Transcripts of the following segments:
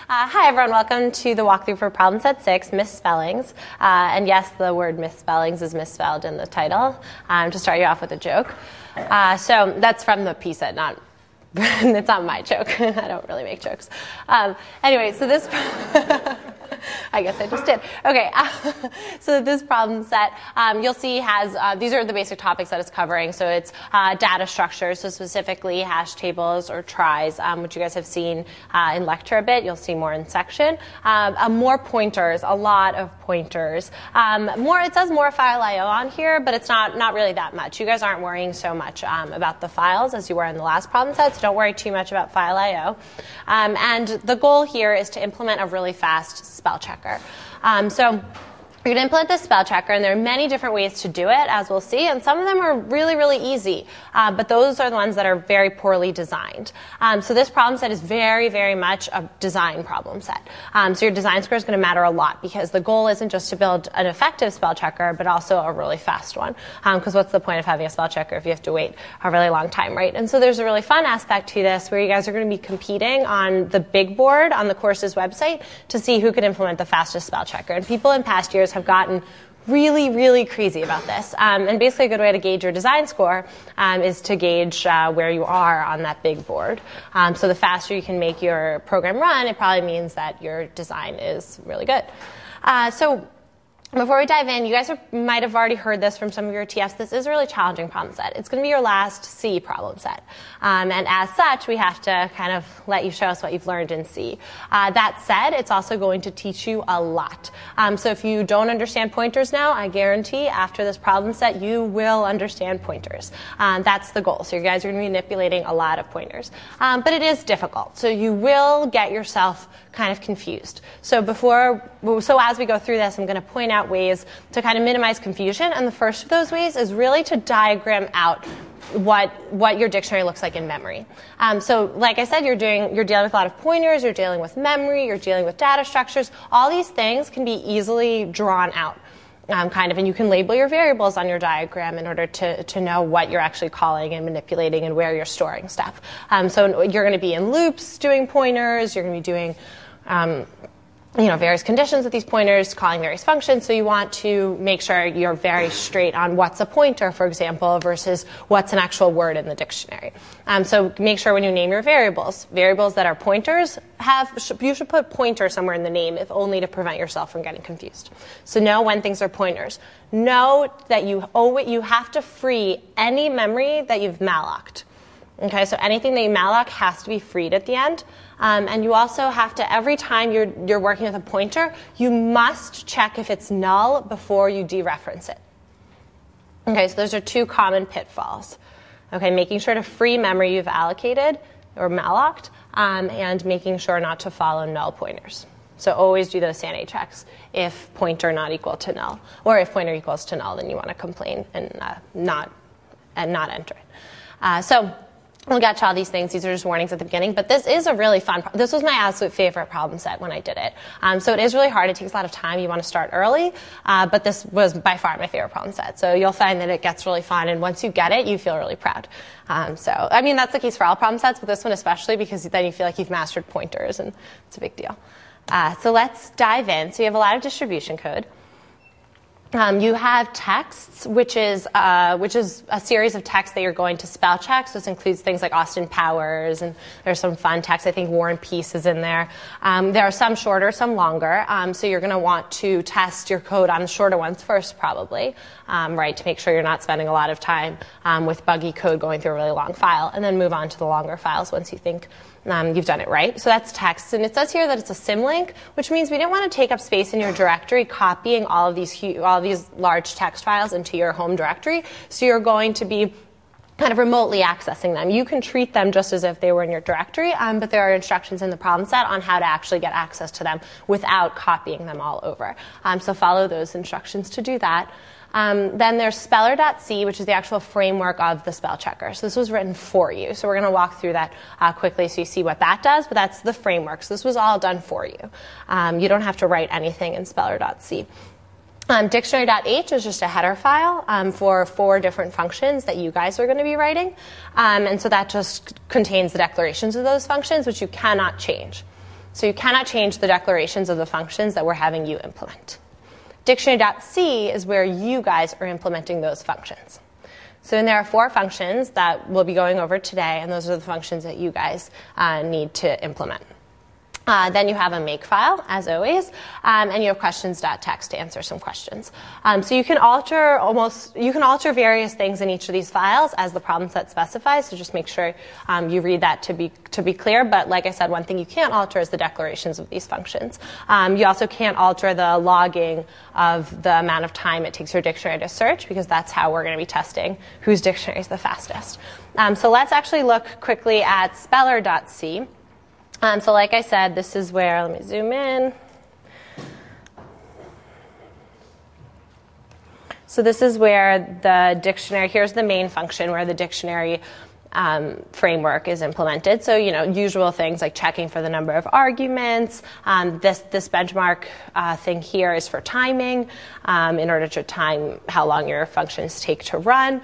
Hi everyone, welcome to the walkthrough for problem set 6, misspellings. And yes, the word misspellings is misspelled in the title, to start you off with a joke. So that's from the PISA, not, it's not my joke. I don't really make jokes. Anyway, so this, I guess I just did. Okay, so this problem set, you'll see has, these are the basic topics that it's covering. So it's data structures, so specifically hash tables or tries, which you guys have seen in lecture a bit. You'll see more in section. More pointers, a lot of pointers. It says more file I/O on here, but it's not really that much. You guys aren't worrying so much about the files as you were in the last problem set, so don't worry too much about file I/O. And the goal here is to implement a really fast spell checker. So you're going to implement this spell checker, and there are many different ways to do it, as we'll see, and some of them are really, really easy, but those are the ones that are very poorly designed. So this problem set is very, very much a design problem set. So your design score is going to matter a lot, because the goal isn't just to build an effective spell checker, but also a really fast one, because what's the point of having a spell checker if you have to wait a really long time, right? And so there's a really fun aspect to this, where you guys are going to be competing on the big board on the course's website to see who could implement the fastest spell checker. And people in past years have gotten really, really crazy about this. And basically a good way to gauge your design score is to gauge where you are on that big board. So the faster you can make your program run, it probably means that your design is really good. So before we dive in, you guys might have already heard this from some of your TFs. This is a really challenging problem set. It's going to be your last C problem set. And as such, we have to kind of let you show us what you've learned in C. That said, it's also going to teach you a lot. So if you don't understand pointers now, I guarantee after this problem set, you will understand pointers. That's the goal. So you guys are going to be manipulating a lot of pointers. But it is difficult. So you will get yourself kind of confused. So as we go through this, I'm going to point out ways to kind of minimize confusion, and the first of those ways is really to diagram out what your dictionary looks like in memory. So like I said, you're dealing with a lot of pointers, you're dealing with memory, you're dealing with data structures. All these things can be easily drawn out. And you can label your variables on your diagram in order to know what you're actually calling and manipulating and where you're storing stuff. So you're going to be in loops doing pointers, you're going to be doing various conditions with these pointers, calling various functions. So you want to make sure you're very straight on what's a pointer, for example, versus what's an actual word in the dictionary. So make sure when you name your variables that are pointers, you should put pointer somewhere in the name, if only to prevent yourself from getting confused. So know when things are pointers. Know that you have to free any memory that you've mallocked. Okay, so anything that you malloc has to be freed at the end. And you also have to, every time you're working with a pointer, you must check if it's null before you dereference it. Okay, so those are two common pitfalls. Okay, making sure to free memory you've allocated or mallocked, and making sure not to follow null pointers. So always do those SANA checks if pointer not equal to null. Or if pointer equals to null, then you want to complain and not enter it. So we'll get to all these things. These are just warnings at the beginning. But this is a really fun problem. This was my absolute favorite problem set when I did it. So it is really hard. It takes a lot of time. You want to start early. But this was by far my favorite problem set. So you'll find that it gets really fun. And once you get it, you feel really proud. That's the case for all problem sets, but this one especially, because then you feel like you've mastered pointers, and it's a big deal. So let's dive in. So you have a lot of distribution code. You have texts, which is a series of texts that you're going to spell check. So this includes things like Austin Powers, and there's some fun text. I think War and Peace is in there. There are some shorter, some longer. So you're going to want to test your code on the shorter ones first, probably, to make sure you're not spending a lot of time with buggy code going through a really long file, and then move on to the longer files once you think you've done it right. So that's text. And it says here that it's a symlink, which means we didn't want to take up space in your directory copying all of these large text files into your home directory. So you're going to be kind of remotely accessing them. You can treat them just as if they were in your directory, but there are instructions in the problem set on how to actually get access to them without copying them all over. So follow those instructions to do that. Then there's speller.c, which is the actual framework of the spell checker. So this was written for you. So we're going to walk through that quickly so you see what that does, but that's the framework. So this was all done for you. You don't have to write anything in speller.c. Dictionary.h is just a header file for 4 different functions that you guys are going to be writing. And so that just contains the declarations of those functions, which you cannot change. So you cannot change the declarations of the functions that we're having you implement. Dictionary.c is where you guys are implementing those functions. So then there are 4 functions that we'll be going over today, and those are the functions that you guys need to implement. Then you have a makefile, as always, and you have questions.txt to answer some questions. So you can alter various things in each of these files as the problem set specifies. So just make sure you read that to be clear. But like I said, one thing you can't alter is the declarations of these functions. You also can't alter the logging of the amount of time it takes your dictionary to search, because that's how we're going to be testing whose dictionary is the fastest. So let's actually look quickly at speller.c. So like I said, this is where, let me zoom in. So this is where the dictionary, here's the main function where the dictionary framework is implemented. So, usual things like checking for the number of arguments. This benchmark thing here is for timing, in order to time how long your functions take to run.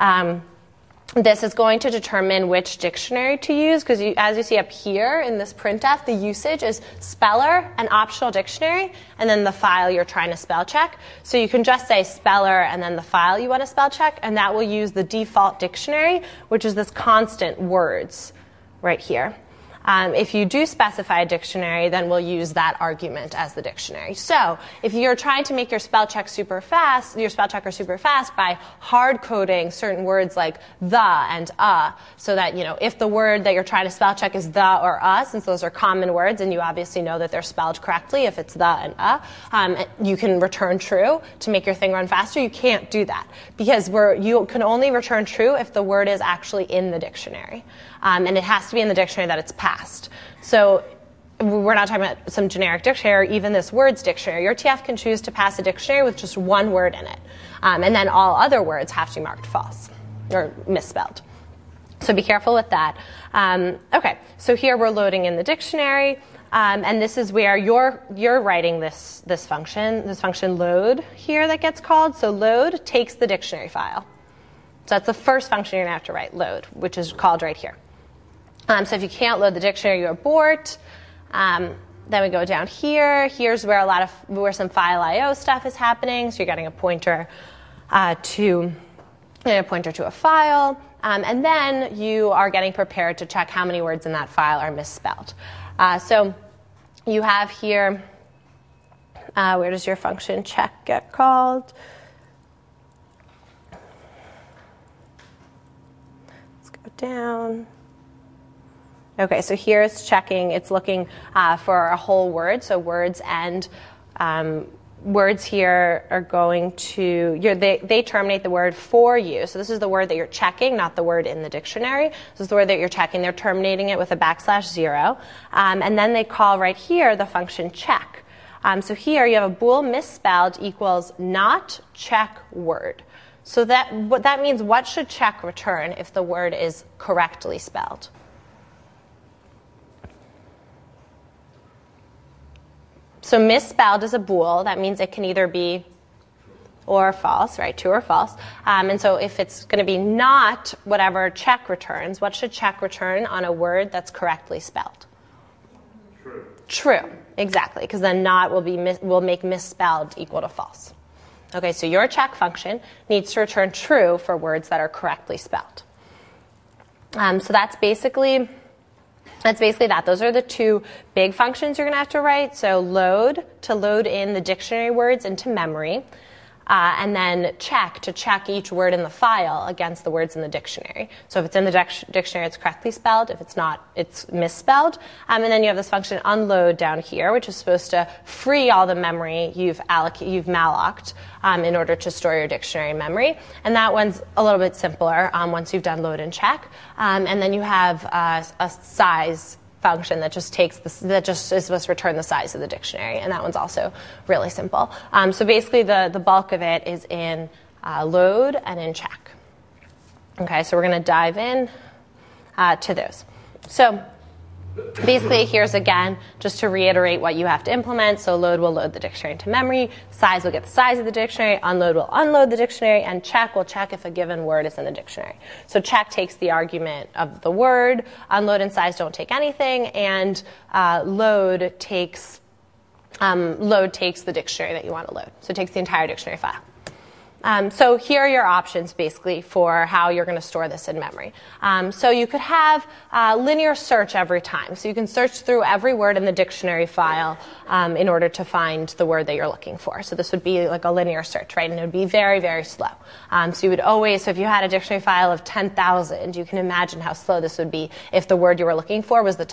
This is going to determine which dictionary to use, because as you see up here in this printf, the usage is speller, an optional dictionary, and then the file you're trying to spell check. So you can just say speller and then the file you want to spell check, and that will use the default dictionary, which is this constant words right here. If you do specify a dictionary, then we'll use that argument as the dictionary. So if you're trying to make your spell checker super fast by hard coding certain words like the and so that, if the word that you're trying to spell check is the or since those are common words and you obviously know that they're spelled correctly if it's the and you can return true to make your thing run faster. You can't do that because you can only return true if the word is actually in the dictionary. And it has to be in the dictionary that it's passed. So we're not talking about some generic dictionary or even this words dictionary. Your TF can choose to pass a dictionary with just one word in it. And then all other words have to be marked false or misspelled. So be careful with that. Okay, so here we're loading in the dictionary. And this is where you're writing this function load here that gets called. So load takes the dictionary file. So that's the first function you're going to have to write, load, which is called right here. So if you can't load the dictionary, you abort. Then we go down here. Here's where where some file I/O stuff is happening. So you're getting a pointer to a file, and then you are getting prepared to check how many words in that file are misspelled. So you have here. Where does your function check get called? Let's go down. Okay, so here it's checking, it's looking for a whole word, so words and words here are going to, they terminate the word for you. So this is the word that you're checking, not the word in the dictionary. This is the word that you're checking. They're terminating it with a /0. And then they call right here the function check. So here you have a bool misspelled equals not check word. So that means what should check return if the word is correctly spelled? So misspelled is a bool. That means it can either be or false, right? True or false. And so if it's going to be not whatever check returns, what should check return on a word that's correctly spelled? True. True, exactly, because then not will make misspelled equal to false. Okay, so your check function needs to return true for words that are correctly spelled. So that's basically that. Those are the two big functions you're going to have to write. So load, to load in the dictionary words into memory, and then check, to check each word in the file against the words in the dictionary. So if it's in the dictionary, it's correctly spelled. If it's not, it's misspelled. And then you have this function unload down here, which is supposed to free all the memory you've mallocked in order to store your dictionary memory. And that one's a little bit simpler once you've done load and check. And then you have a size function that just is supposed to return the size of the dictionary, and that one's also really simple. So basically, the bulk of it is in load and in check. Okay, so we're going to dive in to those. So Basically, here's again, just to reiterate what you have to implement. So load will load the dictionary into memory, size will get the size of the dictionary, unload will unload the dictionary, and check will check if a given word is in the dictionary. So check takes the argument of the word, unload and size don't take anything, and load takes the dictionary that you want to load. So it takes the entire dictionary file. So here are your options, basically, for how you're going to store this in memory. So you could have linear search every time. So you can search through every word in the dictionary file in order to find the word that you're looking for. So this would be like a linear search, right? And it would be very, very slow. So you would always, so if you had a dictionary file of 10,000, you can imagine how slow this would be if the word you were looking for was the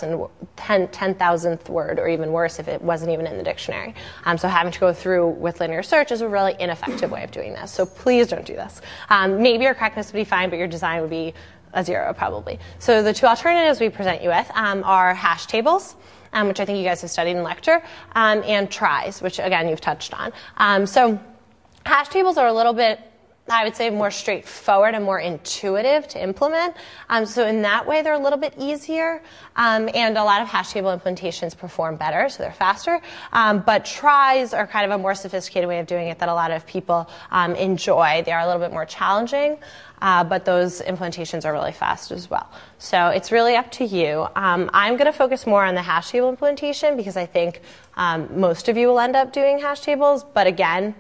10,000th word, or even worse if it wasn't even in the dictionary. So having to go through with linear search is a really ineffective way of doing this. So please don't do this. Maybe your correctness would be fine, but your design would be a 0 probably. So the two alternatives we present you with are hash tables, which I think you guys have studied in lecture, and tries, which again you've touched on. So hash tables are a little bit, I would say, more straightforward and more intuitive to implement. So in that way, they're a little bit easier. And a lot of hash table implementations perform better, so they're faster. But tries are kind of a more sophisticated way of doing it that a lot of people enjoy. They are a little bit more challenging, but those implementations are really fast as well. So it's really up to you. I'm going to focus more on the hash table implementation because I think most of you will end up doing hash tables. But again,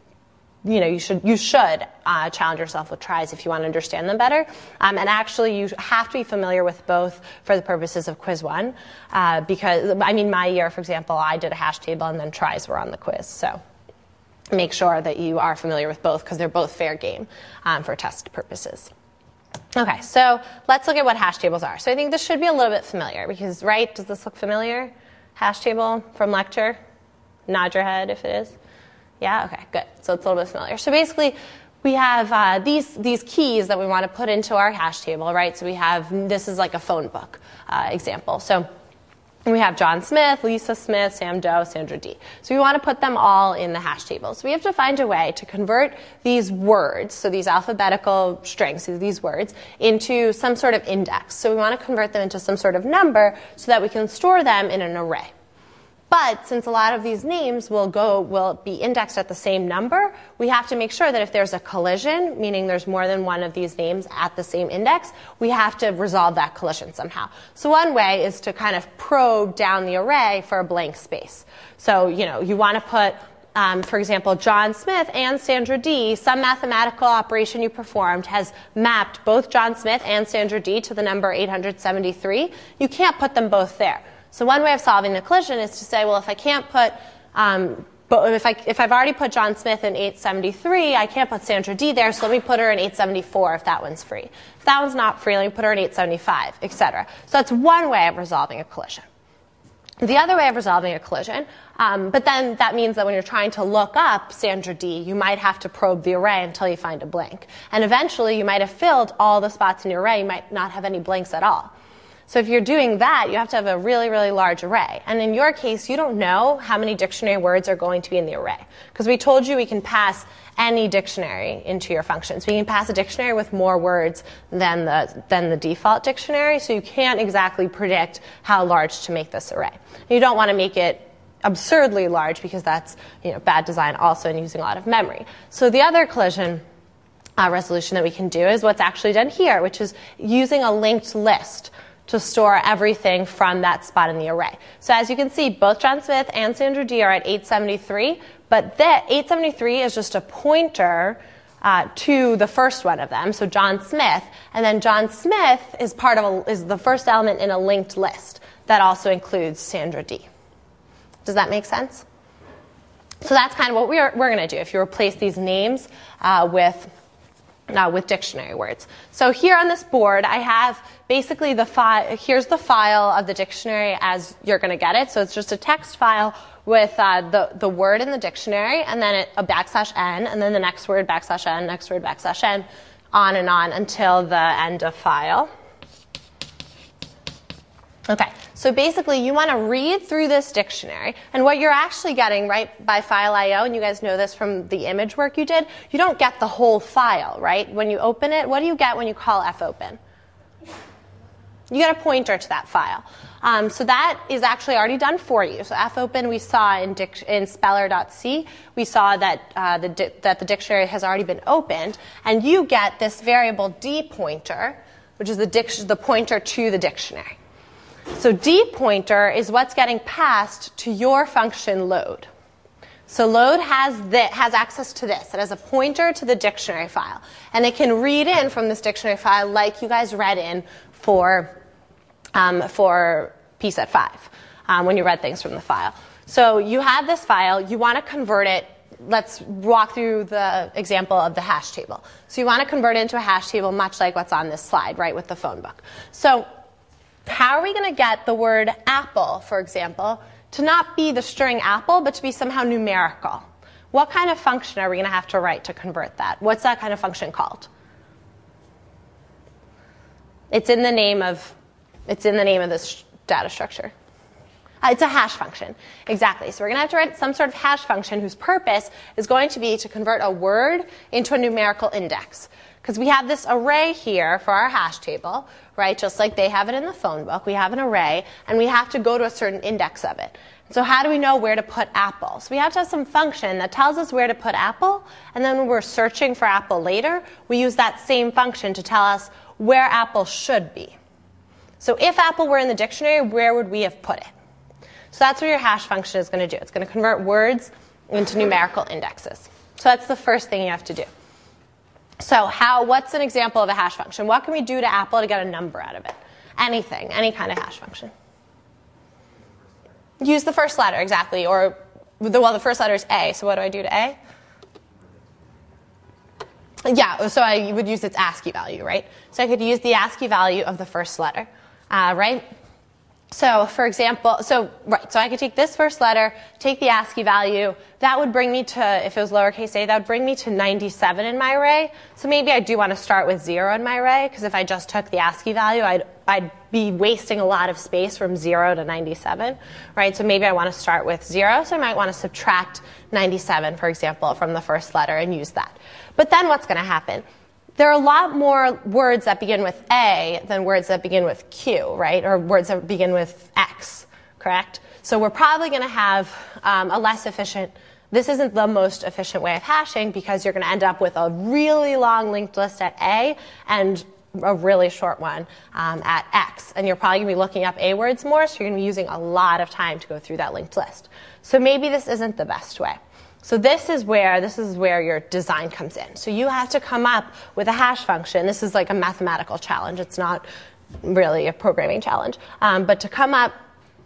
you should challenge yourself with tries if you want to understand them better. And actually, you have to be familiar with both for the purposes of Quiz 1. Because, my year, for example, I did a hash table and then tries were on the quiz. So make sure that you are familiar with both because they're both fair game for test purposes. Okay, so let's look at what hash tables are. So I think this should be a little bit familiar because, right, does this look familiar? Hash table from lecture? Nod your head if it is. Yeah, okay, good. So it's a little bit familiar. So basically, we have these keys that we want to put into our hash table, right? So we have, this is like a phone book example. So we have John Smith, Lisa Smith, Sam Doe, Sandra D. So we want to put them all in the hash table. So we have to find a way to convert these words, so these alphabetical strings, these words, into some sort of index. So we want to convert them into some sort of number so that we can store them in an array. But since a lot of these names will be indexed at the same number, we have to make sure that if there's a collision, meaning there's more than one of these names at the same index, we have to resolve that collision somehow. So one way is to kind of probe down the array for a blank space. So, you want to put, for example, John Smith and Sandra D, some mathematical operation you performed has mapped both John Smith and Sandra D to the number 873. You can't put them both there. So one way of solving the collision is to say, well, if I can't put, if I've already put John Smith in 873, I can't put Sandra D there, so let me put her in 874 if that one's free. If that one's not free, let me put her in 875, etc. So that's one way of resolving a collision. The other way of resolving a collision, but then that means that when you're trying to look up Sandra D, you might have to probe the array until you find a blank. And eventually, you might have filled all the spots in your array. You might not have any blanks at all. So if you're doing that, you have to have a really, really large array. And in your case, you don't know how many dictionary words are going to be in the array. Because we told you we can pass any dictionary into your functions. We can pass a dictionary with more words than the default dictionary, so you can't exactly predict how large to make this array. You don't want to make it absurdly large because that's bad design also and using a lot of memory. So the other collision resolution that we can do is what's actually done here, which is using a linked list to store everything from that spot in the array. So as you can see, both John Smith and Sandra D are at 873, but that 873 is just a pointer to the first one of them, so John Smith, and then John Smith is is the first element in a linked list that also includes Sandra D. Does that make sense? So that's kind of what we're going to do if you replace these names with dictionary words. So here on this board, I have basically here's the file of the dictionary as you're going to get it. So it's just a text file with the word in the dictionary, and then a \n, and then the next word \n, next word \n, on and on until the end of file. Okay, so basically you want to read through this dictionary, and what you're actually getting, right, by file I/O, and you guys know this from the image work you did, you don't get the whole file, right? When you open it, what do you get when you call fopen? you get a pointer to that file. So that is actually already done for you. So fopen we saw in speller.c, we saw that the dictionary has already been opened, and you get this variable d pointer, which is the pointer to the dictionary. So d pointer is what's getting passed to your function load. So load has access to this. It has a pointer to the dictionary file, and it can read in from this dictionary file like you guys read in for PSET 5 when you read things from the file. So you have this file. You want to convert it. Let's walk through the example of the hash table. So you want to convert it into a hash table much like what's on this slide, right, with the phone book. So how are we going to get the word apple, for example, to not be the string apple, but to be somehow numerical? What kind of function are we going to have to write to convert that? What's that kind of function called? It's in the name of this data structure. It's a hash function. Exactly. So we're going to have to write some sort of hash function whose purpose is going to be to convert a word into a numerical index. Because we have this array here for our hash table, right? Just like they have it in the phone book. We have an array, and we have to go to a certain index of it. So how do we know where to put apple? So we have to have some function that tells us where to put apple, and then when we're searching for apple later, we use that same function to tell us where apple should be. So if apple were in the dictionary, where would we have put it? So that's what your hash function is going to do. It's going to convert words into numerical indexes. So that's the first thing you have to do. So what's an example of a hash function? What can we do to apple to get a number out of it? Anything, any kind of hash function. Use the first letter, exactly. Or, the first letter is A. So what do I do to A? Yeah, so I would use its ASCII value, right? So I could use the ASCII value of the first letter, right? So, for example, so I could take this first letter, take the ASCII value. That would bring me to, if it was lowercase a, that would bring me to 97 in my array. So maybe I do want to start with 0 in my array, because if I just took the ASCII value, I'd be wasting a lot of space from 0 to 97, right? So maybe I want to start with 0, so I might want to subtract 97, for example, from the first letter and use that. But then what's going to happen? There are a lot more words that begin with A than words that begin with Q, right? Or words that begin with X, correct? So we're probably going to have a less efficient, this isn't the most efficient way of hashing because you're going to end up with a really long linked list at A and a really short one at X. And you're probably going to be looking up A words more, so you're going to be using a lot of time to go through that linked list. So maybe this isn't the best way. So this is where your design comes in. So you have to come up with a hash function. This is like a mathematical challenge. It's not really a programming challenge. But to come up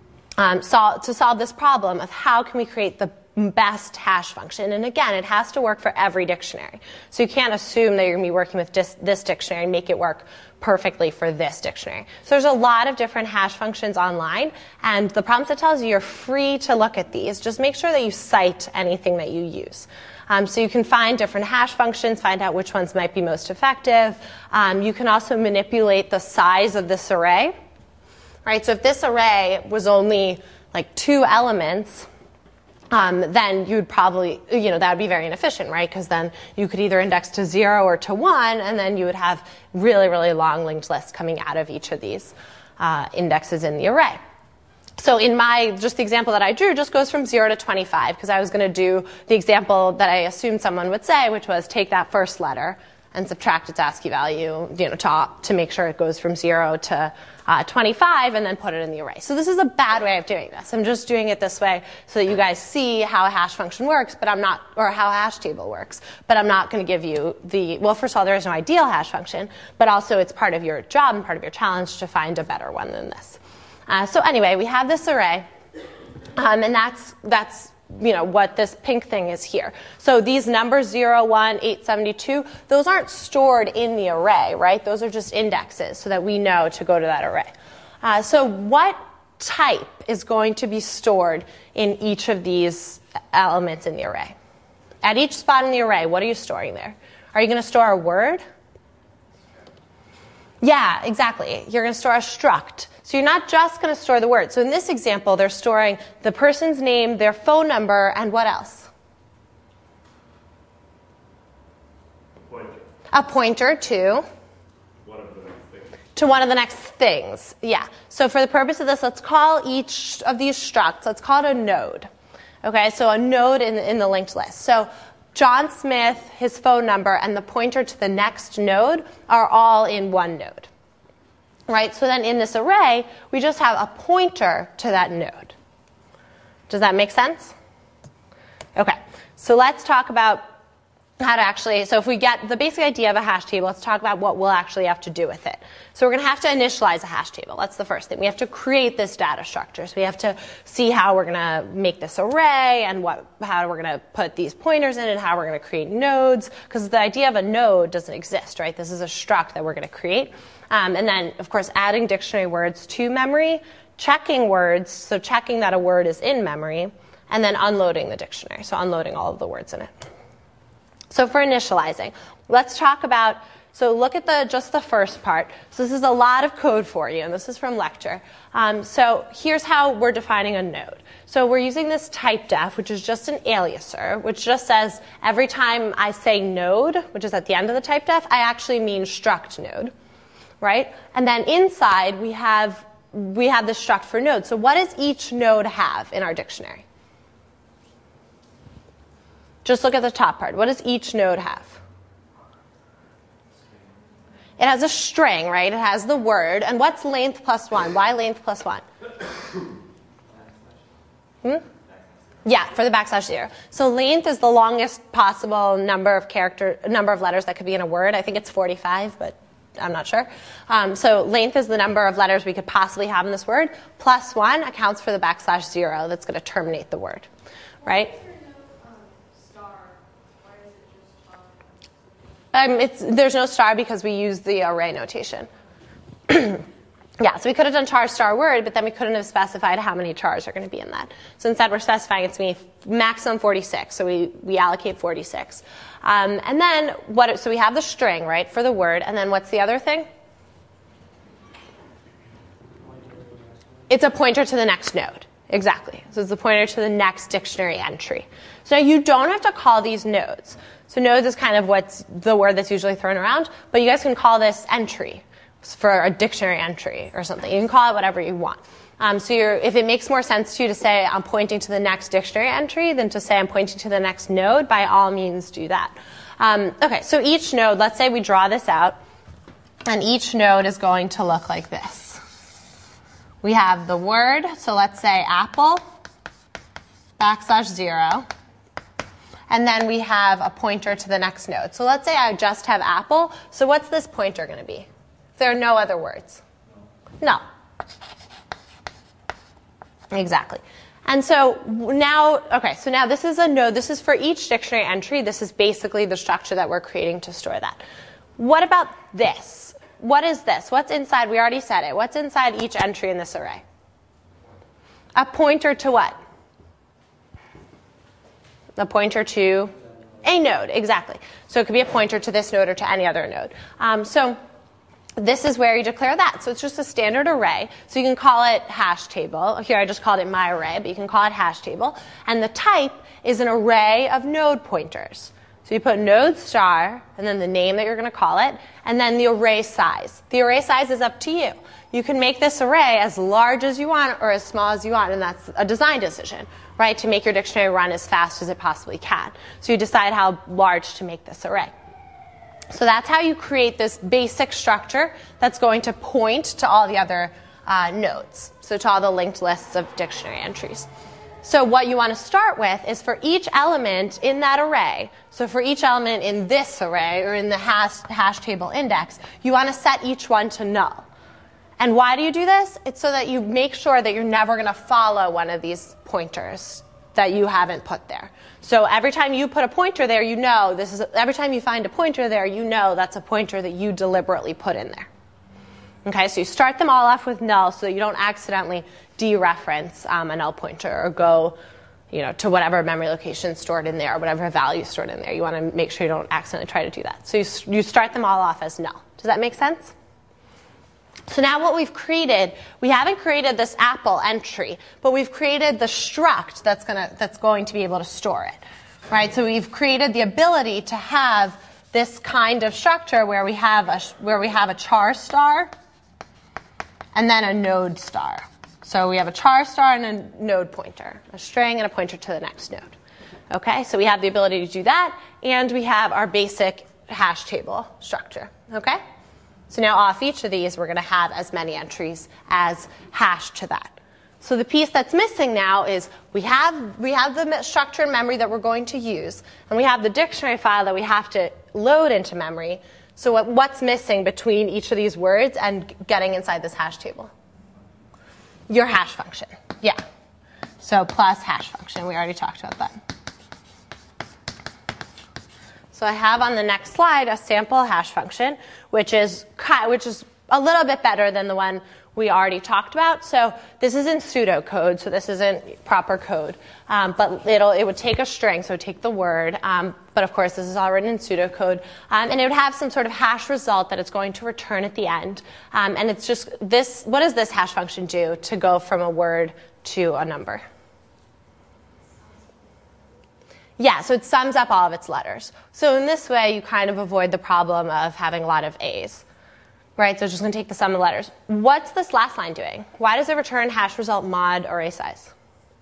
to solve this problem of how can we create the best hash function. And again, it has to work for every dictionary. So you can't assume that you're going to be working with this dictionary and make it work perfectly for this dictionary. So there's a lot of different hash functions online, and the problem set tells you you're free to look at these. Just make sure that you cite anything that you use. So you can find different hash functions, find out which ones might be most effective. You can also manipulate the size of this array. Right? So if this array was only like 2 elements, then you'd probably, that would be very inefficient, right? Because then you could either index to 0 or to 1, and then you would have really, really long linked lists coming out of each of these indexes in the array. So in just the example that I drew just goes from 0 to 25, because I was going to do the example that I assumed someone would say, which was take that first letter and subtract its ASCII value, to make sure it goes from 0 to 25, and then put it in the array. So this is a bad way of doing this. I'm just doing it this way so that you guys see how a hash function works, or how a hash table works. But I'm not going to give you well, first of all, there is no ideal hash function, but also it's part of your job and part of your challenge to find a better one than this. So anyway, we have this array, and that's what this pink thing is here. So these numbers 0, 1, 872, those aren't stored in the array, right? Those are just indexes so that we know to go to that array. So what type is going to be stored in each of these elements in the array? At each spot in the array, what are you storing there? Are you going to store a word? Yeah, exactly. You're going to store a struct. So you're not just going to store the word. So in this example, they're storing the person's name, their phone number, and what else? Pointer. A pointer to? One of the things. To one of the next things, yeah. So for the purpose of this, let's call each of these structs, let's call it a node. Okay, so a node in the linked list. So John Smith, his phone number, and the pointer to the next node are all in one node. Right, so then in this array, we just have a pointer to that node. Does that make sense? Okay, so let's talk about how to actually, so if we get the basic idea of a hash table, let's talk about what we'll actually have to do with it. So we're going to have to initialize a hash table. That's the first thing. We have to create this data structure. So we have to see how we're going to make this array and how we're going to put these pointers in and how we're going to create nodes, because the idea of a node doesn't exist, right? This is a struct that we're going to create. And then, of course, adding dictionary words to memory, checking words, so checking that a word is in memory, and then unloading the dictionary, so unloading all of the words in it. So for initializing, let's talk about, so look at just the first part. So this is a lot of code for you, and this is from lecture. So here's how we're defining a node. So we're using this typedef, which is just an aliaser, which just says every time I say node, which is at the end of the typedef, I actually mean struct node, right? And then inside we have this struct for node. So what does each node have in our dictionary? Just look at the top part. What does each node have? It has a string, right? It has the word. And what's length plus 1? Why length plus 1? Yeah, for the \0. So length is the longest possible number of letters that could be in a word. I think it's 45, but I'm not sure. So length is the number of letters we could possibly have in this word. Plus 1 accounts for the \0 that's going to terminate the word, right? There's no star because we use the array notation. Yeah, so we could have done char star word, but then we couldn't have specified how many chars are going to be in that. So instead we're specifying it's going to be maximum 46, so we allocate 46. And then, so we have the string, right, for the word, and then what's the other thing? It's a pointer to the next node. Exactly. So it's a pointer to the next dictionary entry. So you don't have to call these nodes. So nodes is kind of what's the word that's usually thrown around, but you guys can call this entry for a dictionary entry or something. You can call it whatever you want. So if it makes more sense to you to say I'm pointing to the next dictionary entry than to say I'm pointing to the next node, by all means do that. Okay, so each node, let's say we draw this out, and each node is going to look like this. We have the word, so let's say apple, \0. And then we have a pointer to the next node. So let's say I just have apple. So what's this pointer going to be? If there are no other words? No. Exactly. And so now, okay, so now this is a node. This is for each dictionary entry. This is basically the structure that we're creating to store that. What about this? What is this? What's inside? We already said it. What's inside each entry in this array? A pointer to what? A pointer to a node, exactly. So it could be a pointer to this node or to any other node. So this is where you declare that. So it's just a standard array. So you can call it hash table. Here I just called it my array, but you can call it hash table. And the type is an array of node pointers. So you put node star, and then the name that you're going to call it, and then the array size. The array size is up to you. You can make this array as large as you want or as small as you want, and that's a design decision, right, to make your dictionary run as fast as it possibly can. So you decide how large to make this array. So that's how you create this basic structure that's going to point to all the other nodes, so to all the linked lists of dictionary entries. So what you want to start with is for each element in that array, so for each element in this array or in the hash table index, you want to set each one to null. And why do you do this? It's so that you make sure that you're never going to follow one of these pointers that you haven't put there. So every time you put a pointer there, you know every time you find a pointer there, you know that's a pointer that you deliberately put in there. Okay, so you start them all off with null so that you don't accidentally dereference a null pointer or go, to whatever memory location stored in there or whatever value stored in there. You want to make sure you don't accidentally try to do that. So you start them all off as null. Does that make sense? So now what we've created, we haven't created this apple entry, but we've created the struct that's going to be able to store it, right? So we've created the ability to have this kind of structure where we have a char star and then a node star. So we have a char star and a node pointer, a string and a pointer to the next node. Okay, so we have the ability to do that, and we have our basic hash table structure. Okay, so now off each of these, we're going to have as many entries as hash to that. So the piece that's missing now is we have the structure in memory that we're going to use, and we have the dictionary file that we have to load into memory. So what's missing between each of these words and getting inside this hash table? Your hash function. Yeah. So plus hash function. We already talked about that. So I have on the next slide a sample hash function, which is a little bit better than the one we already talked about. So this is in pseudocode, so this isn't proper code. But it would take a string, so it would take the word. But of course, this is all written in pseudocode. And it would have some sort of hash result that it's going to return at the end. And it's just this. What does this hash function do to go from a word to a number? Yeah, so it sums up all of its letters. So in this way, you kind of avoid the problem of having a lot of A's. Right, so it's just going to take the sum of letters. What's this last line doing? Why does it return hash result mod array size?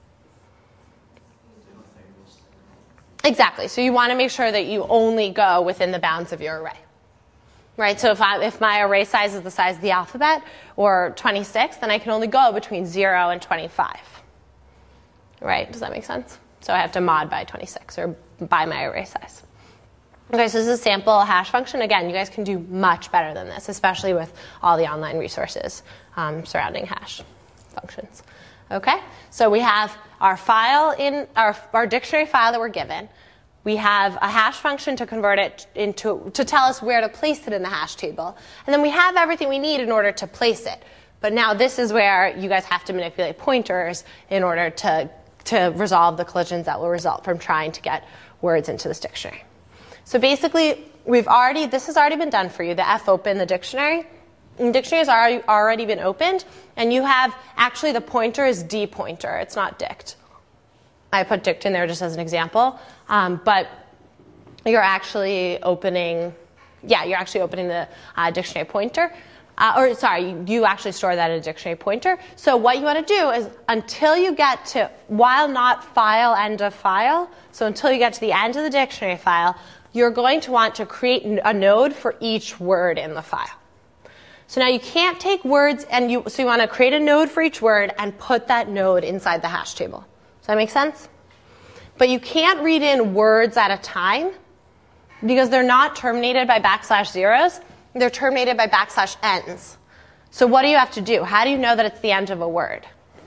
Exactly, so you want to make sure that you only go within the bounds of your array. Right, so if my array size is the size of the alphabet, or 26, then I can only go between 0 and 25. Right, does that make sense? So I have to mod by 26, or by my array size. Okay, so this is a sample hash function. Again, you guys can do much better than this, especially with all the online resources surrounding hash functions. Okay, so we have our file in our dictionary file that we're given. We have a hash function to convert it to tell us where to place it in the hash table. And then we have everything we need in order to place it. But now this is where you guys have to manipulate pointers in order to resolve the collisions that will result from trying to get words into this dictionary. So basically, this has already been done for you, the fopen, the dictionary. The dictionary has already been opened, and you have, actually the pointer is D pointer, it's not dict. I put dict in there just as an example, but you're actually opening the dictionary pointer. You actually store that in a dictionary pointer. So what you want to do is until you get to, while not file end of file, so until you get to the end of the dictionary file, you're going to want to create a node for each word in the file. So now you can't take words, so you want to create a node for each word and put that node inside the hash table. Does that make sense? But you can't read in words at a time because they're not terminated by \0s. They're terminated by \ns. So what do you have to do? How do you know that it's the end of a word?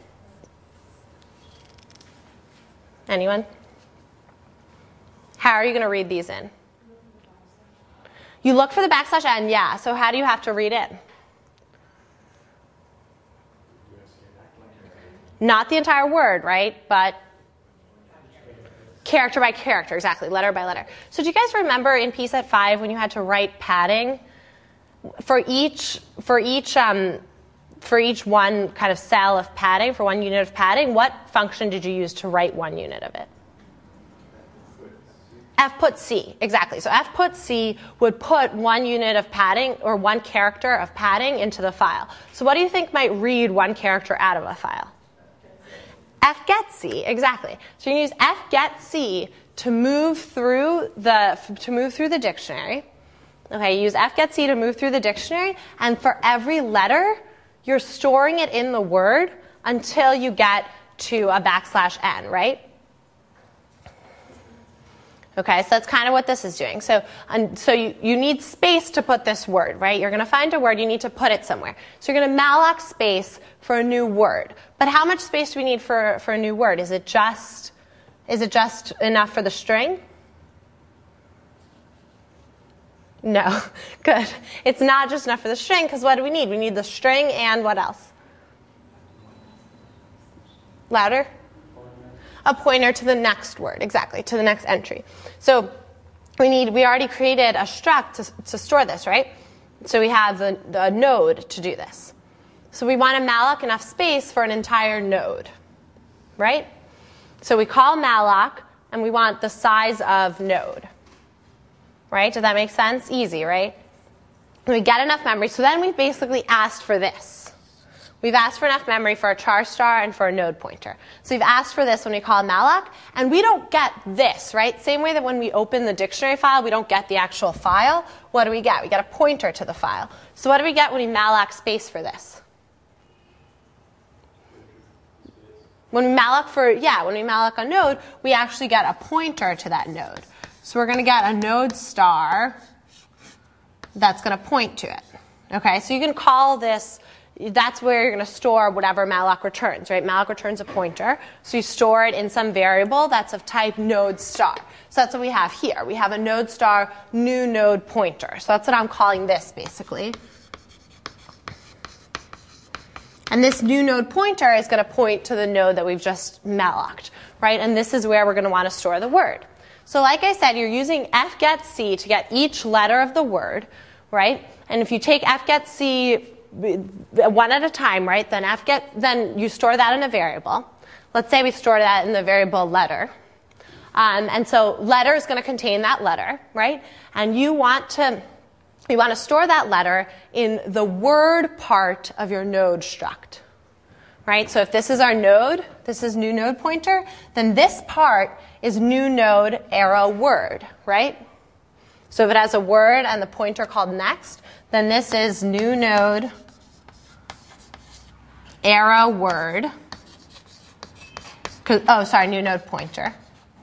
Anyone? How are you going to read these in? You look for the \n, yeah. So how do you have to read in? Not the entire word, right? But character by character, exactly, letter by letter. So do you guys remember in PSET 5 when you had to write padding? For each one kind of cell of padding, for one unit of padding, what function did you use to write one unit of it? fputc, exactly. So fputc would put one unit of padding or one character of padding into the file. So what do you think might read one character out of a file? fgetc, exactly. So you use fgetc to move through the dictionary. Okay, you use fgetc to move through the dictionary, and for every letter, you're storing it in the word until you get to a \n, right? Okay, so that's kind of what this is doing. So you need space to put this word, right? You're going to find a word, you need to put it somewhere. So you're going to malloc space for a new word. But how much space do we need for a new word? Is it just enough for the string? No, good. It's not just enough for the string, because what do we need? We need the string and what else? Louder? A pointer to the next word, exactly, to the next entry. So we already created a struct to store this, right? So we have the node to do this. So we want to malloc enough space for an entire node, right? So we call malloc, and we want the size of node. Right? Does that make sense? Easy, right? And we get enough memory. So then we've basically asked for this. We've asked for enough memory for a char star and for a node pointer. So we've asked for this when we call malloc, and we don't get this, right? Same way that when we open the dictionary file, we don't get the actual file. What do we get? We get a pointer to the file. So what do we get when we malloc space for this? When we malloc a node, we actually get a pointer to that node. So we're going to get a node star that's going to point to it. Okay, so you can call this, that's where you're going to store whatever malloc returns, right? Malloc returns a pointer, so you store it in some variable that's of type node star. So that's what we have here. We have a node star new node pointer. So that's what I'm calling this, basically. And this new node pointer is going to point to the node that we've just malloced, right? And this is where we're going to want to store the word. So like I said, you're using fgetC to get each letter of the word, right? And if you take fgetC one at a time, right, then you store that in a variable. Let's say we store that in the variable letter. And so letter is going to contain that letter, right? And you want to store that letter in the word part of your node struct, right? So if this is our node, this is new node pointer, then this part is new node arrow word, right? So if it has a word and the pointer called next, then this is new node arrow word. New node pointer.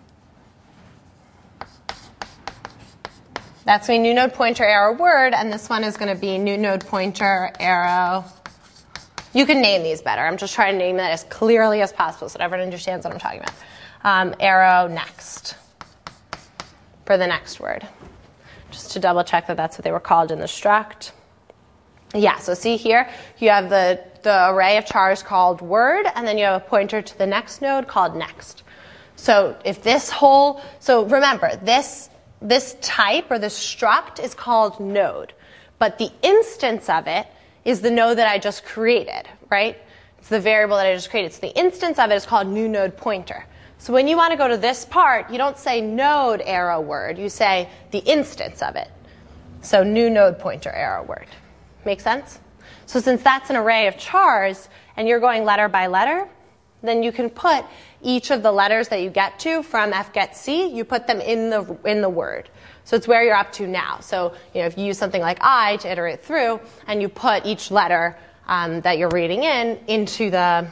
That's going to be new node pointer arrow word, and this one is going to be new node pointer arrow. You can name these better. I'm just trying to name that as clearly as possible so that everyone understands what I'm talking about. Arrow next for the next word. Just to double check that that's what they were called in the struct. Yeah, so see here, you have the array of chars called word, and then you have a pointer to the next node called next. So if so remember, this type or this struct is called node, but the instance of it is the node that I just created, right? It's the variable that I just created. So the instance of it is called new node pointer. So when you want to go to this part, you don't say node arrow word, you say the instance of it. So new node pointer arrow word. Make sense? So since that's an array of chars and you're going letter by letter, then you can put each of the letters that you get to from fgetC, you put them in the word. So it's where you're up to now. So if you use something like I to iterate through, and you put each letter that you're reading into the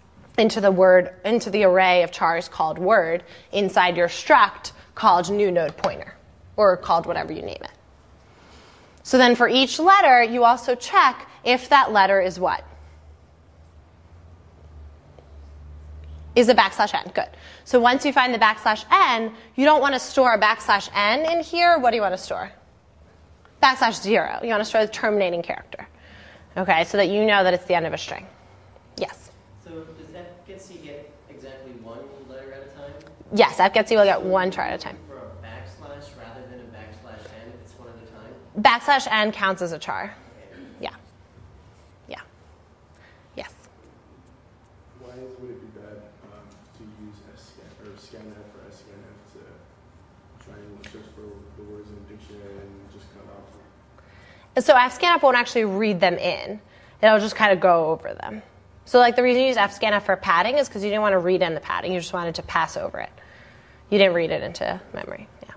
array of chars called word inside your struct called new node pointer, or called whatever you name it. So then for each letter, you also check if that letter is what? Is a \n. Good. So once you find the \n, you don't want to store a \n in here. What do you want to store? \0. You want to store the terminating character. Okay, so that you know that it's the end of a string. Yes? So does fgetC get exactly one letter at a time? Yes, fgetC will get one char at a time. For a backslash rather than a \n if it's one at a time? \n counts as a char. Yeah. Yeah. Yes. Why would it be bad to use scanf or scanf to try and search for the words in the dictionary and just cut off? So fscanf won't actually read them in. It'll just kind of go over them. So like the reason you use fscanf for padding is because you didn't want to read in the padding. You just wanted to pass over it. You didn't read it into memory. Yeah.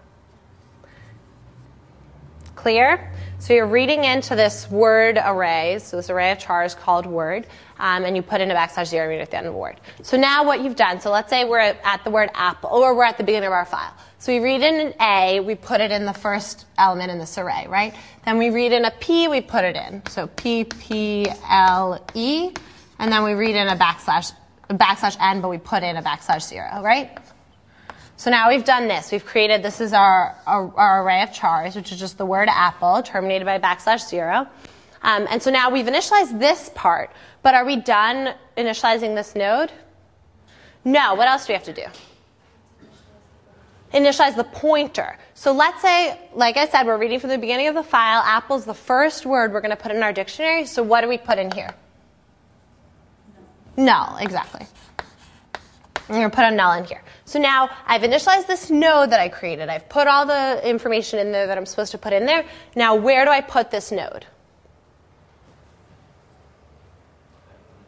Clear? So you're reading into this word array, so this array of chars called word, and you put in a \0 at the end of the word. So now what you've done, so let's say we're at the word apple, or we're at the beginning of our file. So we read in an A, we put it in the first element in this array, right? Then we read in a P, we put it in. So P, P, L, E, and then we read in a \n, but we put in a \0, right? So now we've done this. We've created, this is our array of chars, which is just the word apple, terminated by \0. And so now we've initialized this part, but are we done initializing this node? No, what else do we have to do? Initialize the pointer. So let's say, like I said, we're reading from the beginning of the file. Apple's the first word we're going to put in our dictionary. So what do we put in here? Null, exactly. I'm going to put a null in here. So now I've initialized this node that I created. I've put all the information in there that I'm supposed to put in there. Now where do I put this node?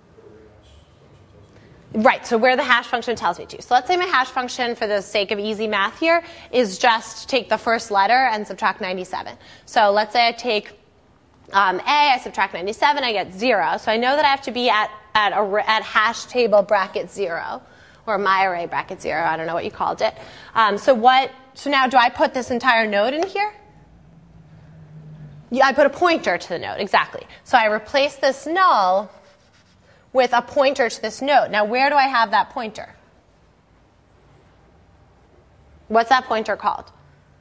Right, so where the hash function tells me to. So let's say my hash function, for the sake of easy math here, is just take the first letter and subtract 97. So let's say I take A, I subtract 97, I get 0. So I know that I have to be at hash table bracket 0, or my array bracket 0. I don't know what you called it. So now do I put this entire node in here? Yeah, I put a pointer to the node, exactly. So I replace this null with a pointer to this node. Now, where do I have that pointer? What's that pointer called?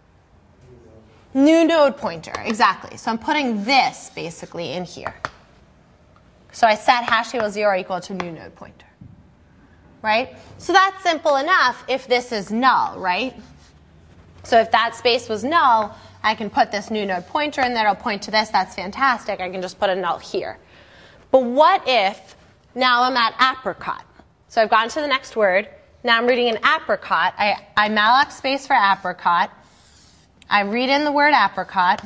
New node pointer, exactly. So I'm putting this basically in here. So I set hash table 0 equal to new node pointer, right? So that's simple enough if this is null, right? So if that space was null, I can put this new node pointer in there. It'll point to this. That's fantastic. I can just put a null here. But what if now I'm at apricot? So I've gone to the next word. Now I'm reading an apricot. I malloc space for apricot. I read in the word apricot.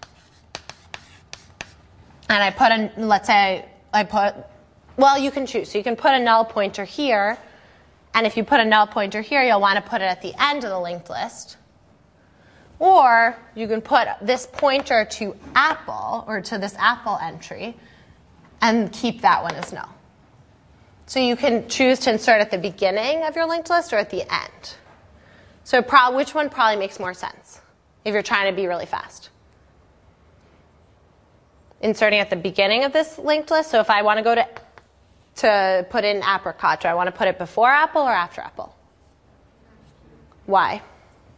And I put let's say well, you can choose. So you can put a null pointer here. And if you put a null pointer here, you'll want to put it at the end of the linked list. Or you can put this pointer to apple, or to this apple entry, and keep that one as null. So you can choose to insert at the beginning of your linked list or at the end. So which one probably makes more sense if you're trying to be really fast? Inserting at the beginning of this linked list. So if I want to go to put in apricot, do I want to put it before apple or after apple? Why?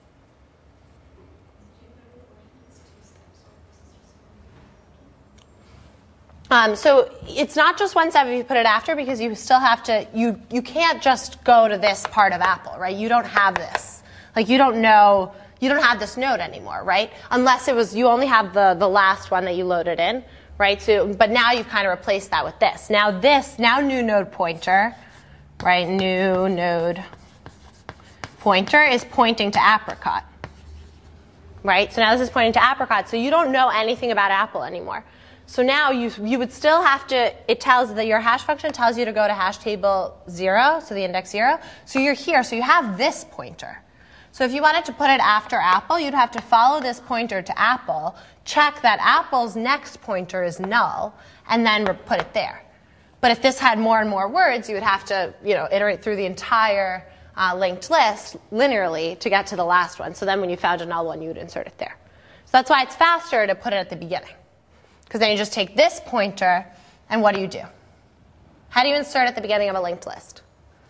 So it's not just one step if you put it after, because you still have to, you can't just go to this part of apple, right? You don't have this. Like you don't have this node anymore, right? Unless you only have the last one that you loaded in, right? So, but now you've kind of replaced that with this. Now new node pointer, right? New node pointer is pointing to apricot, right? So now this is pointing to apricot, so you don't know anything about apple anymore. So now you would still have to, it tells that your hash function tells you to go to hash table 0, so the index 0. So you're here, so you have this pointer. So if you wanted to put it after apple, you'd have to follow this pointer to apple, check that apple's next pointer is null, and then put it there. But if this had more and more words, you would have to iterate through the entire linked list linearly to get to the last one. So then when you found a null one, you would insert it there. So that's why it's faster to put it at the beginning. Because then you just take this pointer, and what do? How do you insert at the beginning of a linked list?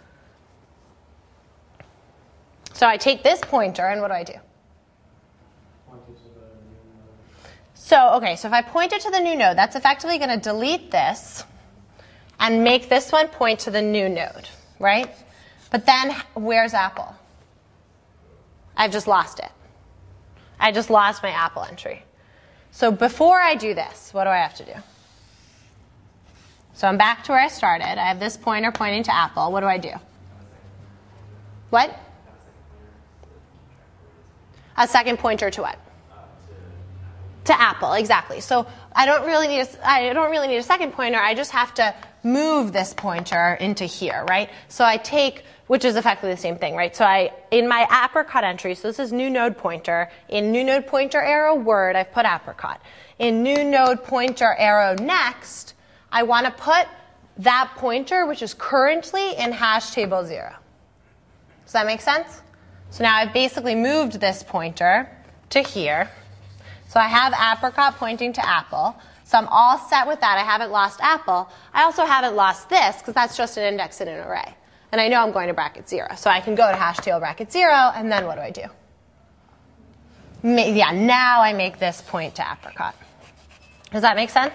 So I take this pointer, and what do? So if I point it to the new node, that's effectively going to delete this and make this one point to the new node, right? But then where's apple? I've just lost it. I just lost my apple entry. So before I do this, what do I have to do? So I'm back to where I started. I have this pointer pointing to apple. What do? What? A second pointer to what? To apple, exactly. So I don't really need a second pointer. I just have to move this pointer into here, right? So I take, which is effectively the same thing, right? So in my apricot entry, so this is new node pointer. In new node pointer arrow word, I've put apricot. In new node pointer arrow next, I want to put that pointer, which is currently in hash table 0. Does that make sense? So now I've basically moved this pointer to here. So I have apricot pointing to apple. So I'm all set with that. I haven't lost apple. I also haven't lost this, because that's just an index in an array. And I know I'm going to bracket 0. So I can go to hash table bracket 0, and then what do? Now I make this point to apricot. Does that make sense?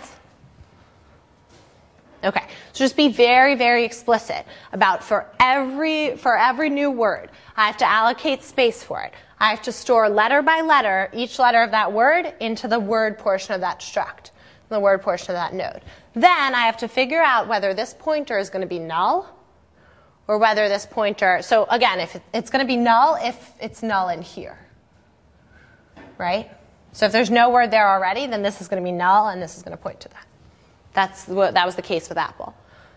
Okay, so just be very, very explicit about for every new word, I have to allocate space for it. I have to store letter by letter each letter of that word into the word portion of that struct, the word portion of that node. Then I have to figure out whether this pointer is going to be null or whether this pointer, so again, if it's going to be null if it's null in here, right? So if there's no word there already, then this is going to be null and this is going to point to that. That was the case with apple.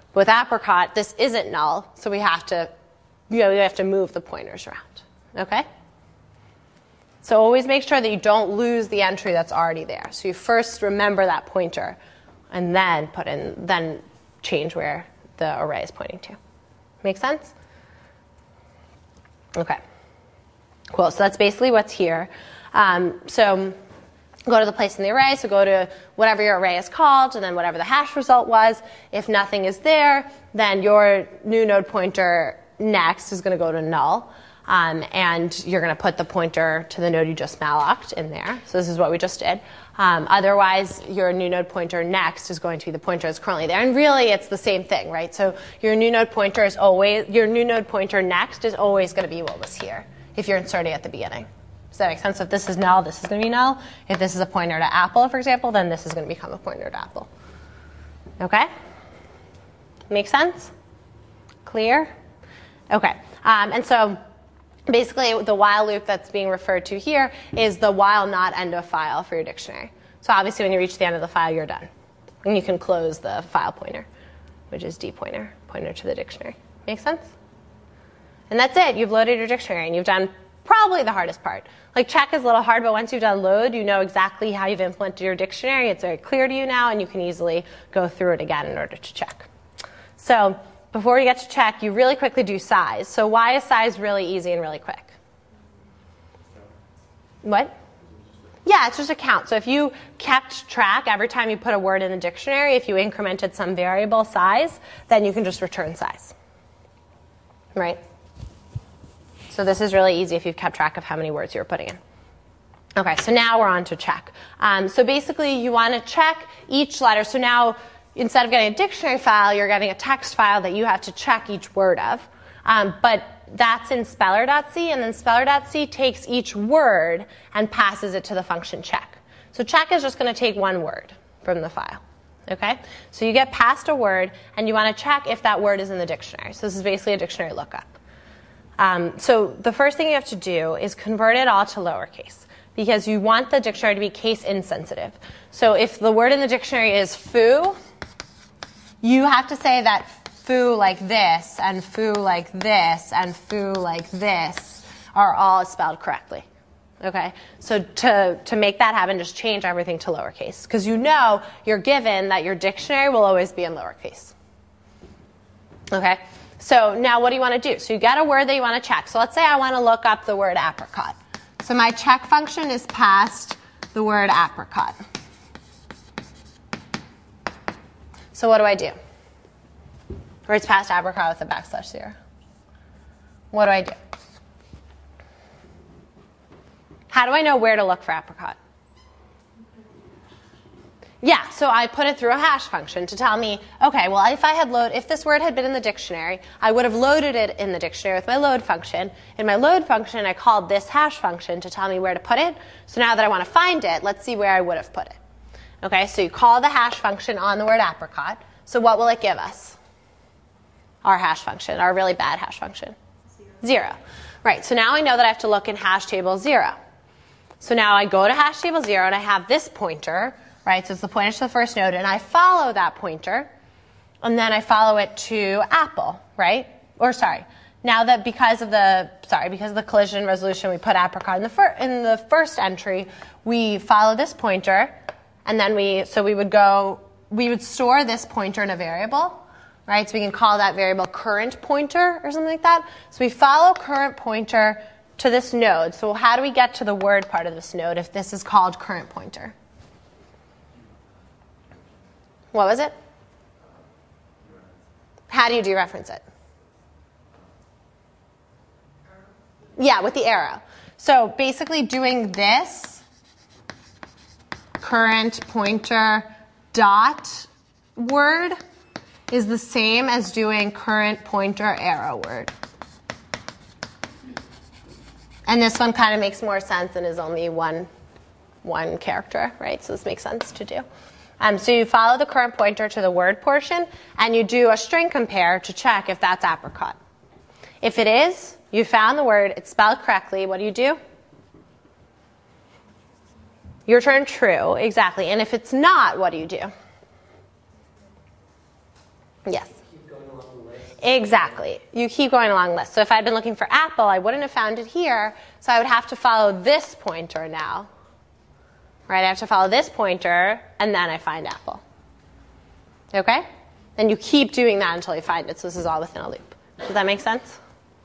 With apricot, this isn't null, so we have to move the pointers around. Okay? So always make sure that you don't lose the entry that's already there. So you first remember that pointer, and then change where the array is pointing to. Make sense? Okay. Cool. So that's basically what's here. So go to the place in the array. So go to whatever your array is called, and then whatever the hash result was. If nothing is there, then your new node pointer next is going to go to null. And you're going to put the pointer to the node you just malloced in there. So this is what we just did. Otherwise, your new node pointer next is going to be the pointer that's currently there. And really, it's the same thing, right? So your new node pointer next is always going to be what was here if you're inserting at the beginning. Does that make sense? So if this is null, this is going to be null. If this is a pointer to apple, for example, then this is going to become a pointer to apple. Okay? Make sense? Clear? Okay. And so basically, the while loop that's being referred to here is the while not end of file for your dictionary. So obviously, when you reach the end of the file, you're done. And you can close the file pointer, which is dpointer, pointer to the dictionary. Make sense? And that's it. You've loaded your dictionary, and you've done probably the hardest part. Like check is a little hard, but once you've done load, you know exactly how you've implemented your dictionary. It's very clear to you now, and you can easily go through it again in order to check. So before you get to check, you really quickly do size. So why is size really easy and really quick? What? Yeah, it's just a count. So if you kept track every time you put a word in the dictionary, if you incremented some variable size, then you can just return size. Right? So this is really easy if you've kept track of how many words you were putting in. Okay, so now we're on to check. So basically, you want to check each letter. So now, instead of getting a dictionary file, you're getting a text file that you have to check each word of. But that's in speller.c, and then speller.c takes each word and passes it to the function check. So check is just going to take one word from the file. Okay? So you get passed a word, and you want to check if that word is in the dictionary. So this is basically a dictionary lookup. So the first thing you have to do is convert it all to lowercase, because you want the dictionary to be case insensitive. So if the word in the dictionary is foo, you have to say that foo like this, and foo like this, and foo like this are all spelled correctly. Okay? So to make that happen, just change everything to lowercase, because you know you're given that your dictionary will always be in lowercase. Okay? So now what do you want to do? So you got a word that you want to check. So let's say I want to look up the word apricot. So my check function is passed the word apricot. So what do I do? Or it's passed apricot with a \0. What do I do? How do I know where to look for apricot? Yeah, so I put it through a hash function to tell me, okay, well, if this word had been in the dictionary, I would have loaded it in the dictionary with my load function. In my load function, I called this hash function to tell me where to put it. So now that I want to find it, let's see where I would have put it. Okay, so you call the hash function on the word apricot. So what will it give us? Our hash function, our really bad hash function. 0. Right, so now I know that I have to look in hash table 0. So now I go to hash table 0, and I have this pointer. Right, so it's the pointer to the first node, and I follow that pointer, and then I follow it to apple, right? Or sorry, now that because of the collision resolution, we put apricot in the first entry, we follow this pointer, and then we would store this pointer in a variable, right? So we can call that variable current pointer or something like that. So we follow current pointer to this node. So how do we get to the word part of this node if this is called current pointer? What was it? How do you dereference it? Yeah, with the arrow. So basically doing this current pointer dot word is the same as doing current pointer arrow word. And this one kind of makes more sense and is only one character, right? So this makes sense to do. So you follow the current pointer to the word portion, and you do a string compare to check if that's apricot. If it is, you found the word, it's spelled correctly, what do? You return true, exactly. And if it's not, what do? Yes? Keep Exactly. You keep going along the list. So if I'd been looking for apple, I wouldn't have found it here, so I would have to follow this pointer now. Right? I have to follow this pointer, and then I find apple. Okay? And you keep doing that until you find it, so this is all within a loop. Does that make sense?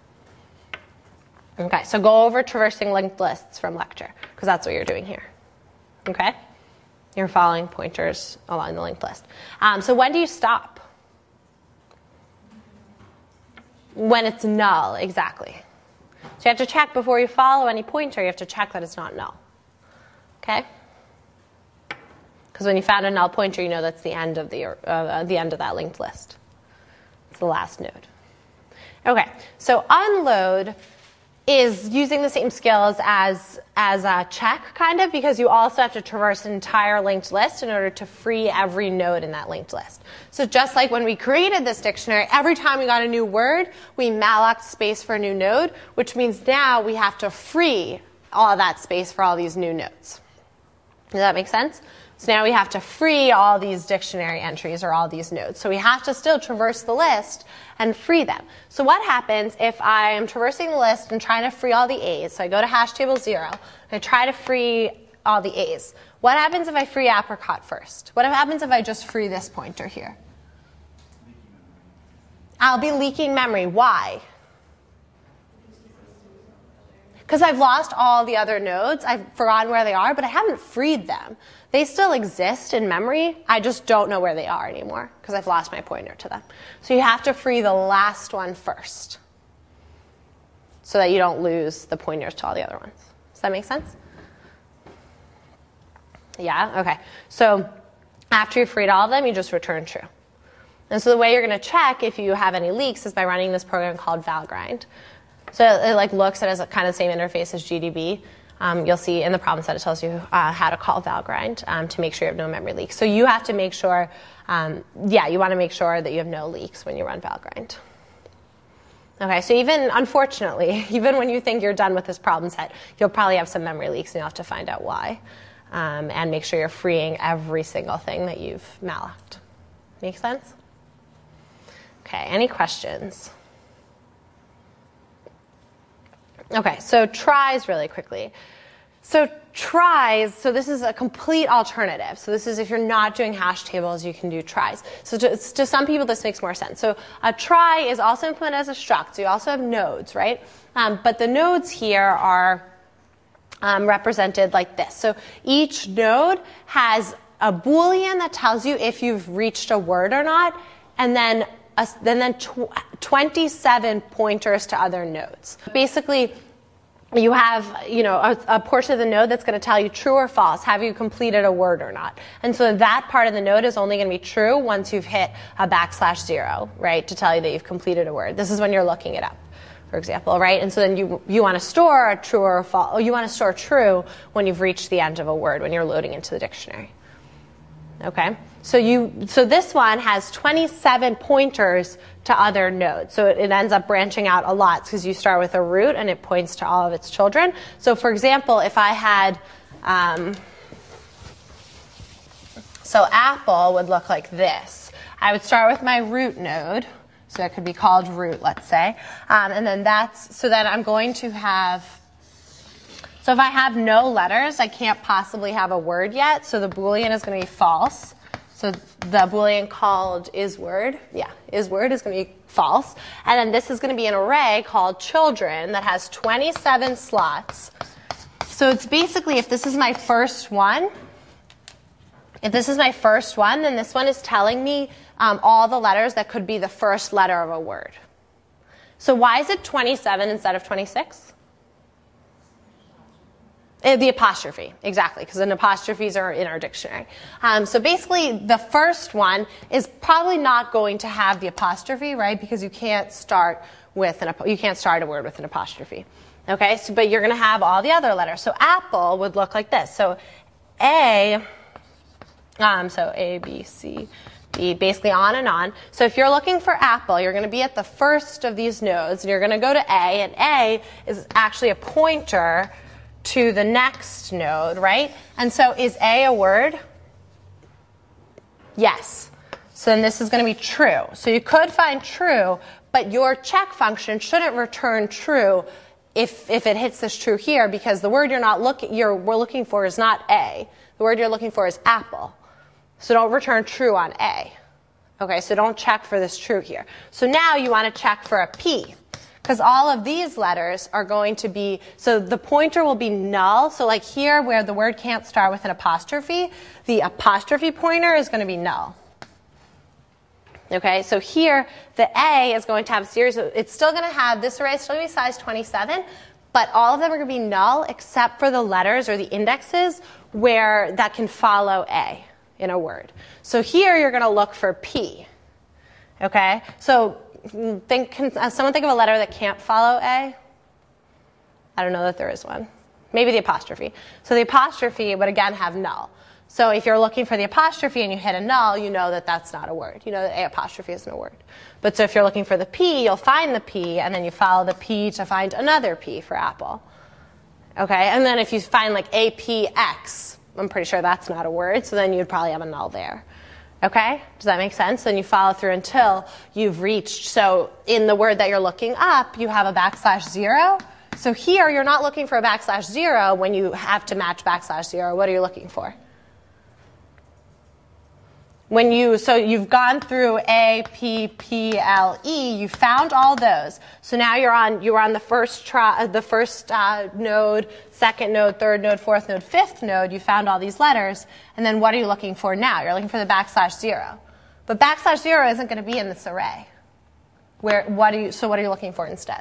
Okay, so go over traversing linked lists from lecture, because that's what you're doing here. Okay? You're following pointers along the linked list. So when do you stop? When it's null, exactly. So you have to check before you follow any pointer, you have to check that it's not null. Okay? Because when you found a null pointer, you know that's the end of the end of that linked list. It's the last node. Okay, so unload is using the same skills as a check, kind of, because you also have to traverse an entire linked list in order to free every node in that linked list. So just like when we created this dictionary, every time we got a new word, we malloced space for a new node, which means now we have to free all that space for all these new nodes. Does that make sense? So now we have to free all these dictionary entries or all these nodes. So we have to still traverse the list and free them. So what happens if I am traversing the list and trying to free all the A's? So I go to hash table 0, and I try to free all the A's. What happens if I free apricot first? What happens if I just free this pointer here? I'll be leaking memory. Why? Because I've lost all the other nodes. I've forgotten where they are, but I haven't freed them. They still exist in memory. I just don't know where they are anymore because I've lost my pointer to them. So you have to free the last one first so that you don't lose the pointers to all the other ones. Does that make sense? Yeah? Okay. So after you've freed all of them, you just return true. And so the way you're going to check if you have any leaks is by running this program called valgrind. So it looks at it as kind of the same interface as GDB. You'll see in the problem set it tells you how to call valgrind to make sure you have no memory leaks. So you have to make sure, you want to make sure that you have no leaks when you run valgrind. Okay, so unfortunately, even when you think you're done with this problem set, you'll probably have some memory leaks and you'll have to find out why. And make sure you're freeing every single thing that you've mallocked. Make sense? Okay, any questions? Okay, so tries really quickly. So tries, so this is a complete alternative. So this is if you're not doing hash tables, you can do tries. So to some people, this makes more sense. So a try is also implemented as a struct. So you also have nodes, right? But the nodes here are represented like this. So each node has a Boolean that tells you if you've reached a word or not, and then 27 pointers to other nodes. Basically, you have a portion of the node that's going to tell you true or false. Have you completed a word or not? And so that part of the node is only going to be true once you've hit a \0, right, to tell you that you've completed a word. This is when you're looking it up, for example, right? And so then you want to store a true or a false. Oh, you want to store true when you've reached the end of a word when you're loading into the dictionary. Okay, so this one has 27 pointers to other nodes. So it ends up branching out a lot because you start with a root and it points to all of its children. So for example, if I had, so apple would look like this. I would start with my root node. So it could be called root, let's say. And then then I'm going to have, so if I have no letters, I can't possibly have a word yet. So the Boolean is going to be false. So the Boolean called isWord, isWord is going to be false. And then this is going to be an array called children that has 27 slots. So it's basically, if this is my first one, then this one is telling me all the letters that could be the first letter of a word. So why is it 27 instead of 26? The apostrophe, exactly, because the apostrophes are in our dictionary. So basically, the first one is probably not going to have the apostrophe, right? Because you can't start a word with an apostrophe. Okay, but you're going to have all the other letters. So apple would look like this. So A, B, C, D, basically on and on. So if you're looking for apple, you're going to be at the first of these nodes, and you're going to go to A, and A is actually a pointer to the next node, right? And so is A a word? Yes. So then this is going to be true. So you could find true, but your check function shouldn't return true if it hits this true here, because the word we're looking for is not A. The word you're looking for is apple. So don't return true on A. Okay, so don't check for this true here. So now you want to check for a P, because all of these letters are going to be, so the pointer will be null. So like here where the word can't start with an apostrophe, the apostrophe pointer is going to be null. Okay, so here the A is going to have a series of, it's still going to have, this array is still going to be size 27, but all of them are going to be null except for the letters or the indexes where that can follow A in a word. So here you're going to look for P. Okay, so can someone think of a letter that can't follow A? I don't know that there is one. Maybe the apostrophe. So the apostrophe would again have null. So if you're looking for the apostrophe and you hit a null, you know that that's not a word. You know that A apostrophe isn't a word. But so if you're looking for the P, you'll find the P, and then you follow the P to find another P for apple. Okay, and then if you find like APX, I'm pretty sure that's not a word, so then you'd probably have a null there. Okay, does that make sense? Then you follow through until you've reached, so in the word that you're looking up, you have a /0. So here, you're not looking for a /0 when you have to match /0. What are you looking for? So you've gone through A, P, P, L, E. You found all those. So now you're on the first node, second node, third node, fourth node, fifth node. You found all these letters. And then what are you looking for now? You're looking for the /0. But /0 isn't going to be in this array. So what are you looking for instead?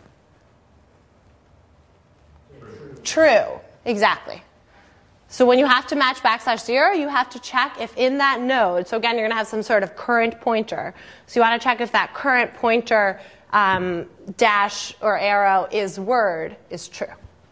True. Exactly. So when you have to match /0, you have to check if in that node, so again, you're going to have some sort of current pointer. So you want to check if that current pointer dash or arrow is word is true.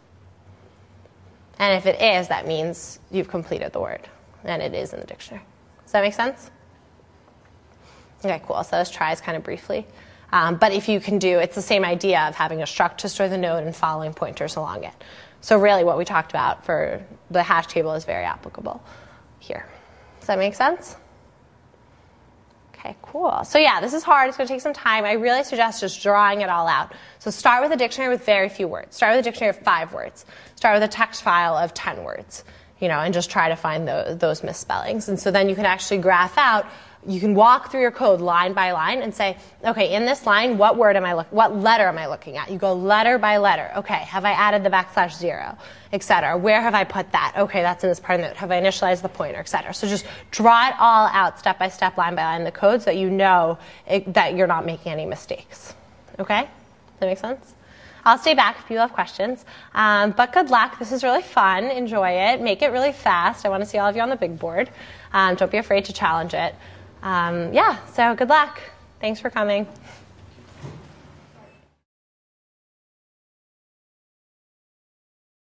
And if it is, that means you've completed the word. And it is in the dictionary. Does that make sense? Okay, cool. So let's try this kind of briefly. But if you can do, it's the same idea of having a struct to store the node and following pointers along it. So really what we talked about for the hash table is very applicable here. Does that make sense? Okay, cool. So yeah, this is hard. It's going to take some time. I really suggest just drawing it all out. So start with a dictionary with very few words. Start with a dictionary of 5 words. Start with a text file of 10 words, and just try to find those misspellings. And so then you can actually graph out. You can walk through your code line by line and say, okay, in this line, what letter am I looking at? You go letter by letter. Okay, have I added the /0, et cetera? Where have I put that? Okay, that's in this part of the node. Have I initialized the pointer, et cetera? So just draw it all out step by step, line by line in the code so that you know that you're not making any mistakes. Okay? Does that make sense? I'll stay back if you have questions. But good luck. This is really fun. Enjoy it. Make it really fast. I want to see all of you on the big board. Don't be afraid to challenge it. So good luck. Thanks for coming.